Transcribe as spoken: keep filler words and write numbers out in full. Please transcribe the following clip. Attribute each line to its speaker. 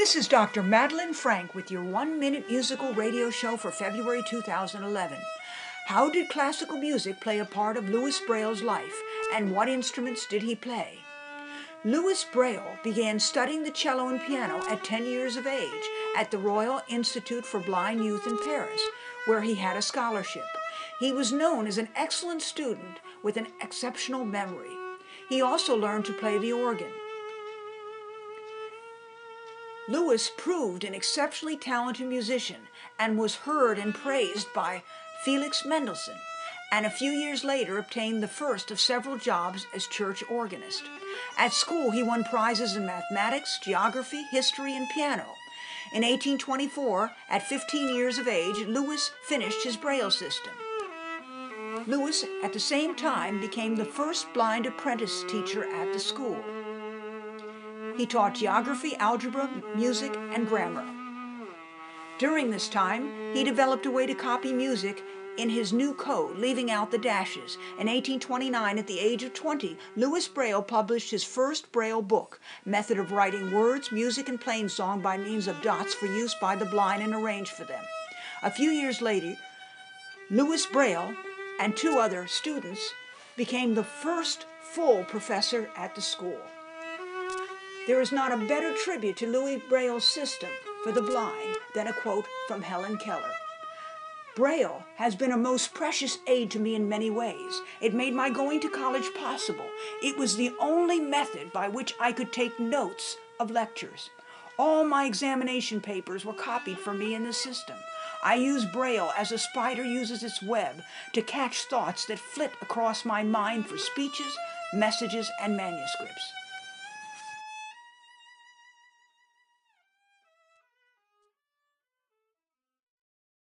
Speaker 1: This is Doctor Madeline Frank with your one-minute musical radio show for February two thousand eleven. How did classical music play a part of Louis Braille's life, and what instruments did he play? Louis Braille began studying the cello and piano at ten years of age at the Royal Institute for Blind Youth in Paris, where he had a scholarship. He was known as an excellent student with an exceptional memory. He also learned to play the organ. Louis proved an exceptionally talented musician and was heard and praised by Felix Mendelssohn, and a few years later obtained the first of several jobs as church organist. At school, he won prizes in mathematics, geography, history, and piano. In eighteen twenty-four, at fifteen years of age, Louis finished his Braille system. Louis, at the same time, became the first blind apprentice teacher at the school. He taught geography, algebra, music, and grammar. During this time, he developed a way to copy music in his new code, leaving out the dashes. In eighteen twenty-nine, at the age of twenty, Louis Braille published his first Braille book, Method of Writing Words, Music, and Plainsong by means of dots for use by the blind and arranged for them. A few years later, Louis Braille and two other students became the first full professor at the school. There is not a better tribute to Louis Braille's system for the blind than a quote from Helen Keller. Braille has been a most precious aid to me in many ways. It made my going to college possible. It was the only method by which I could take notes of lectures. All my examination papers were copied for me in the system. I use Braille as a spider uses its web to catch thoughts that flit across my mind for speeches, messages, and manuscripts.